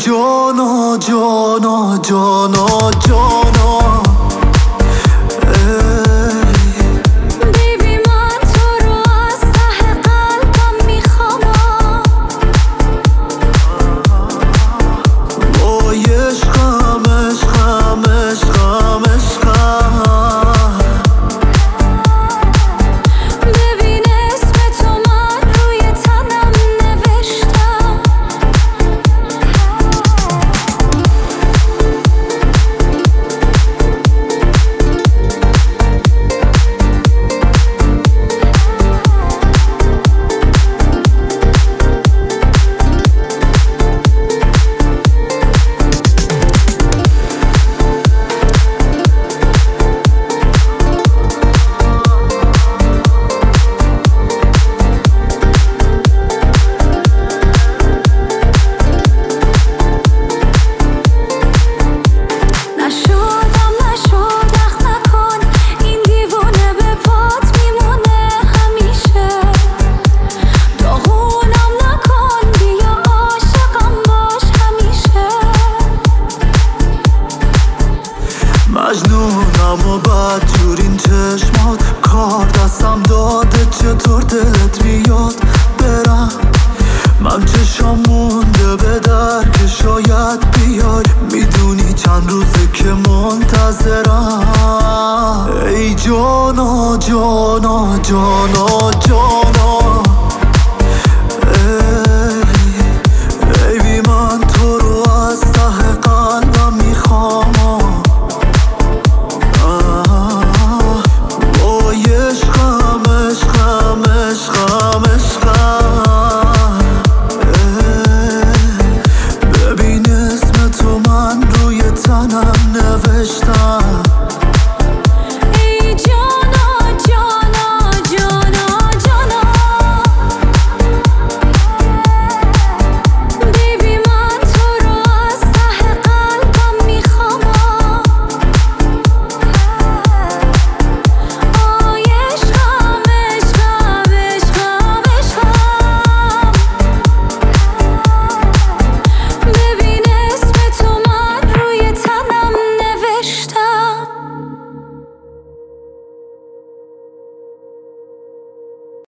جانا جانا جانا جانا بیبی من تو رو از ته قلبم میخوام وای عشقم عشقم عشقم عشقم ببین اسم تو من روی تنم نوشتم مجنونم و بد جور این چشمات کار دستم داده چطور دلت میاد برم من چشام مونده به در که شاید بیای میدونی چند روزه که منتظرم ای جانا جانا جانا جانا